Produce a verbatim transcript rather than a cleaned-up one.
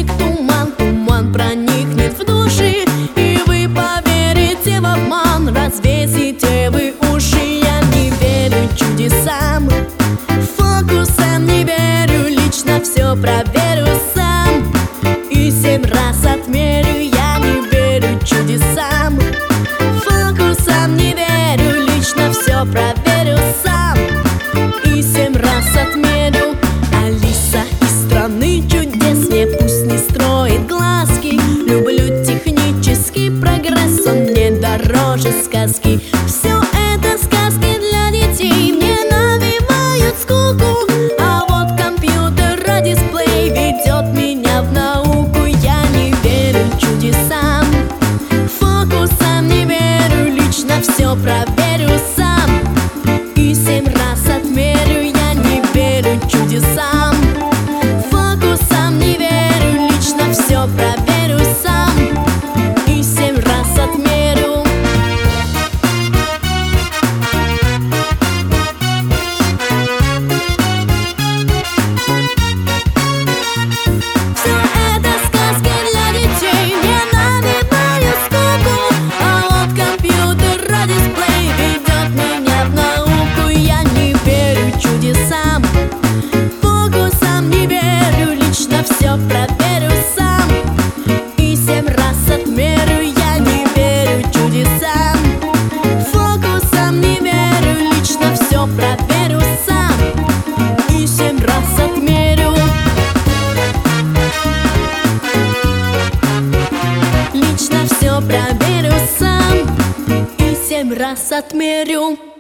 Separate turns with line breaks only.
возник туман, туман проникнет в души, и вы поверите в обман, развесите вы уши. Я не верю чудесам, фокусам не верю, лично все проверю сам и семь раз отмерю. Я не верю чудесам, фокусам не верю, лично все проверю сам и семь раз отмерю. Алиса из страны чудес, мне пусть не строит глазки. Люблю технический прогресс, он мне дороже сказки. Все это сказки для детей, мне навевают скуку, а вот компьютер, дисплей ведет меня в науку. Я не верю чудесам, фокусам не верю, лично все проверю сам и семь раз отмерю. Я не верю чудесам, фокусам не верю, лично все проверю сам и семь раз отмерю. Все это сказки для детей, мне навевают скуку, а вот компьютер, дисплей ведет меня в науку. Я не верю чудесам, фокусам не верю, лично все проверю сам и семь раз отмерю. Я не верю чудесам, фокусам не верю, лично все проверю сам и семь раз отмерю. Лично все проверю сам и семь раз отмерю.